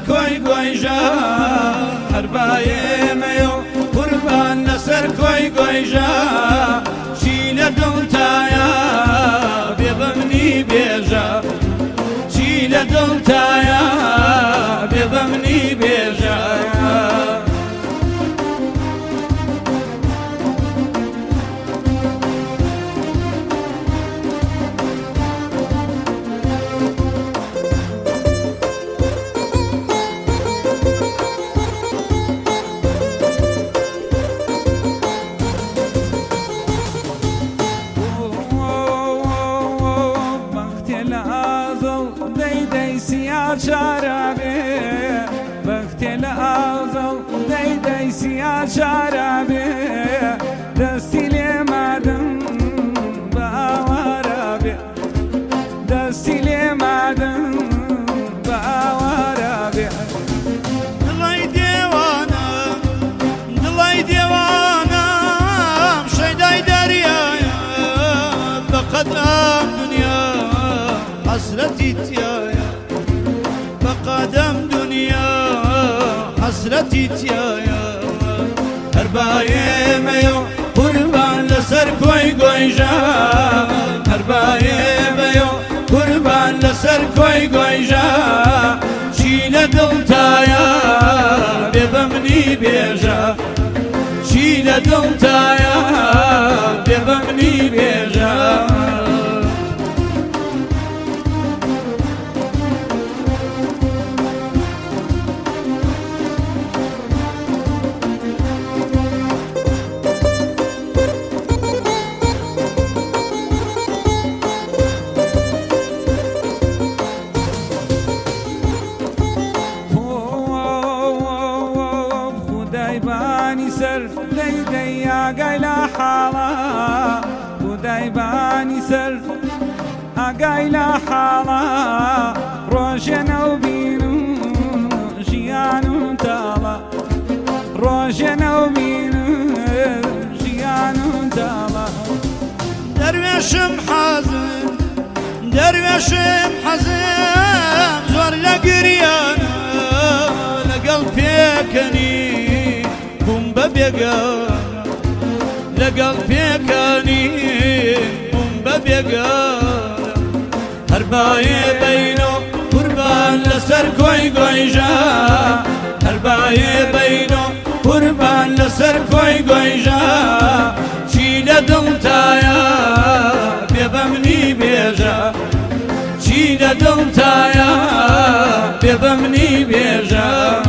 كوي قويجا هرباية ميو قربان لسر كوي قويجا شيل دلتايا بيضمني بيجا شيل دلتايا بيضمني بيجا شرابي بختي الأوزل دي سيا شرابي دستي لي مادن باورابي دستي لي مادن باورابي دڵی دیوانە شەیدای دەریایە بەقەدەم دنیا حەسرەتی تایە بقدم دنيا حسرتي تيايا هرباية ميو قربان لسر كوي قويجا هرباية ميو قربان لسر كوي قويجا شيل دلتايا بيضمني بيجا شيل دلتايا بيضمني بيجا دي يا قايلة حالة ودايباني سر قايلة حالة روشنا وبينو جيانو تالا روشنا وبينو جيانو تالا درويشم حزن زور لقريانا لقلبيكني بوم ببيقانا لقلبيكني بوم ببيقانا هرباية بينو قربان لسر كوي قويجا هرباية بينو قربان لسر كوي قويجا شيل دلتايا بيضمني بيجا شيل دلتايا بيضمني بيجا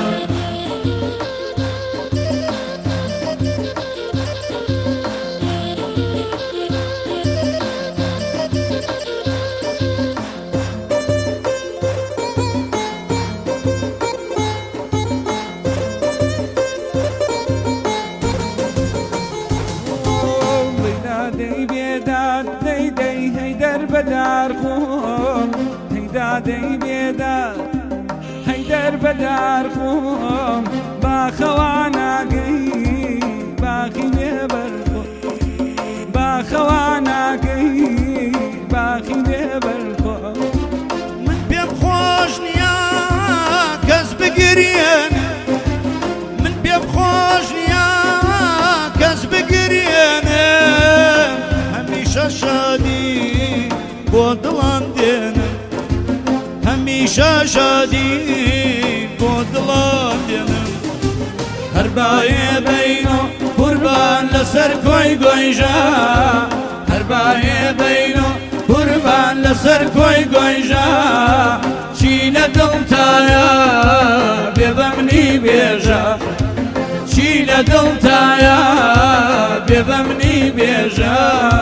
بدار خوم هيدادي بيداد هيدر بدار خوم باخوانا قي باخي ببرخو باخوانا قي باخي ببرخو من بيم خوش نيا كز بقريان من بيم خوش نيا كز بقريان هميشه شادي بودلان دينا هميشه شادي بودلان دينا هرباية بينو قربان لسر كوي قويجا هرباية بينو قربان لسر كوي قويجا شيل دلتايا بيضمني بيجا شيل دلتايا بيضمني بيجا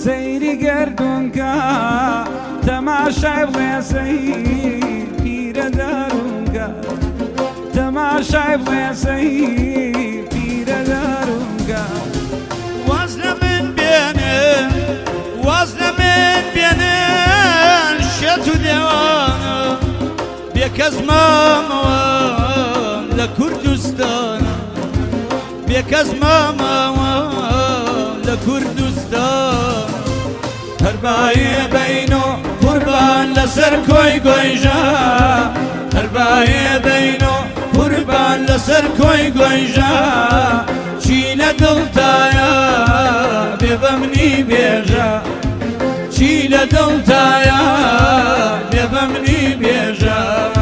سەیری گەردونکە تەماشای بڵێسەی پیرە دەروونکە تەماشای بڵێسەی پیرە دەروونکە واز لە من بێنێ واز لە من بێنێ شێت و دێوانە بێکەس مامەوە لە کوردستانە بێکەس مامەوە لە کوردستان هەربایێ بین و قوربان لەسەر کۆی گۆیژە هەربایێ بین و قوربان لەسەر کۆی گۆیژە چی لە دڵتایە بێ بە منی بێژە چی لە دڵتایە بێ بە منی بێژە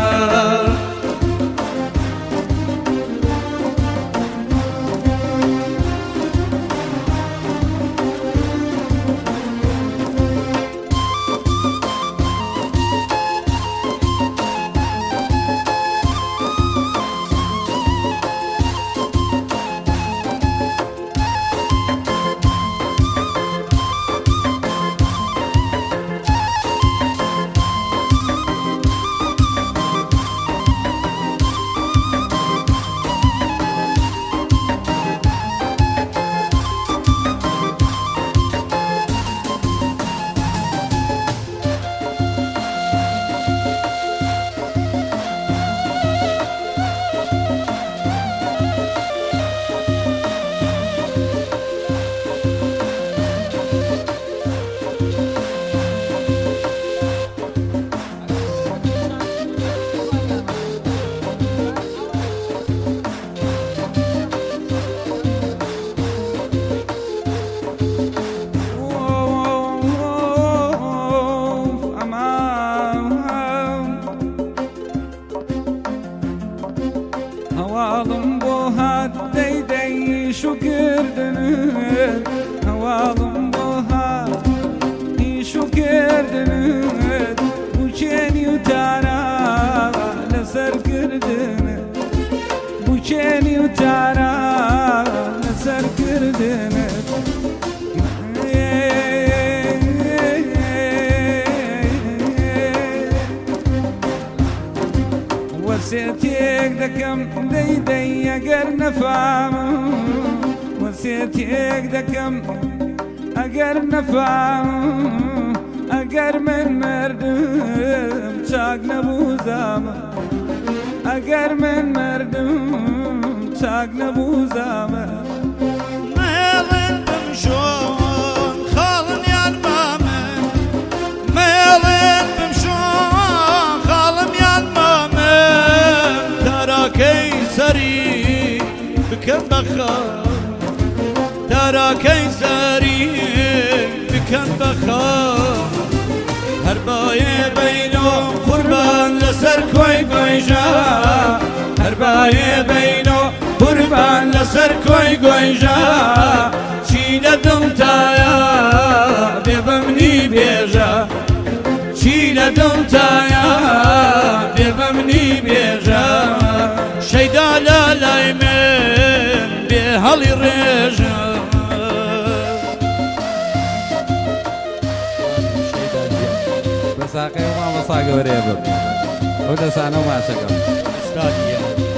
هەواڵم بۆ هات دەیدەی شوکردنت هەواڵم بۆ هات شوکردنت بوچێنی و تارا لەسەرکردنت بوچێنی و تارا لەسەرکردنت وەسێتێک دەکەم دەیدەی ئەگەر نەفامم وەسێتێک دەکەم ئەگەر نەفامم ئەگەر من مردم چاک نەبوو زامە ئەگەر من مردم چاک نەبوو زامە مێڵن بمشۆن خاڵنیان مامن مێڵن بمشۆن خاڵنیان مامن داراکەی سەری بکەم بەخاڵ داراکەی سەری بکەم بەخاڵ هەربایێ بین و قوربان لەسەر کۆی گۆیژە هەربایێ بین و قوربان لەسەر کۆی گۆیژە چی لە دڵتایە بێ بە منی بێژە چی لە دڵتایە بێ بە منی بێژە شەیدا لە لای من بێ هەڵی ڕێژە بەساقەی و مامەسا گەورەیە بم ئەو دەسانە و ماشەکەم ئوستادیە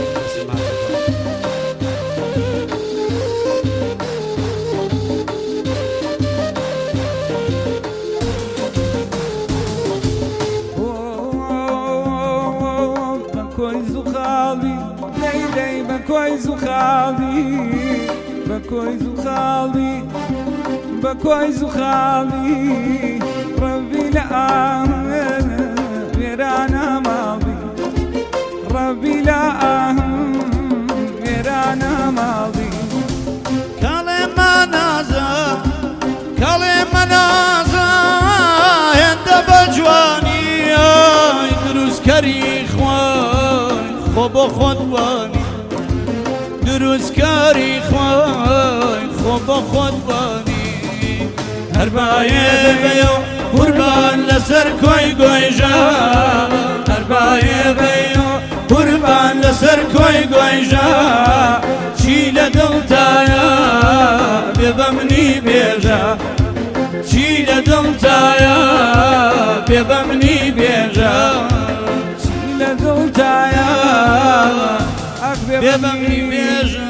بەکۆیز و خاڵی دەیدەی بەکۆیز و خاڵی بەکۆیز و خاڵی بەکۆیز و خاڵی ڕەوی لە ئاهن وێرانە ماڵی ڕەوی لە ئاهن وێرانە ماڵی کاڵێ مانازە کاڵێ مەنازە هێندە بە جوانی دروستکەری خوای خۆ بۆ خۆتوانی دروستکاری خوای خۆ بۆ خۆتوانی هەربایێ بێ و قوربان لەسەر کۆی گۆیژە هەربایێ بێ و قوربان لەسەر کۆی گۆیژە چی لە دڵتایە بێ بە منی بێژە چی لە دڵتایە بێ بە منی بێژە لە دڵتایە بێ بە منی بێژە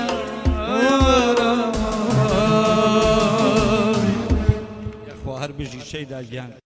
خۆ هەر بژی شەیدا گیان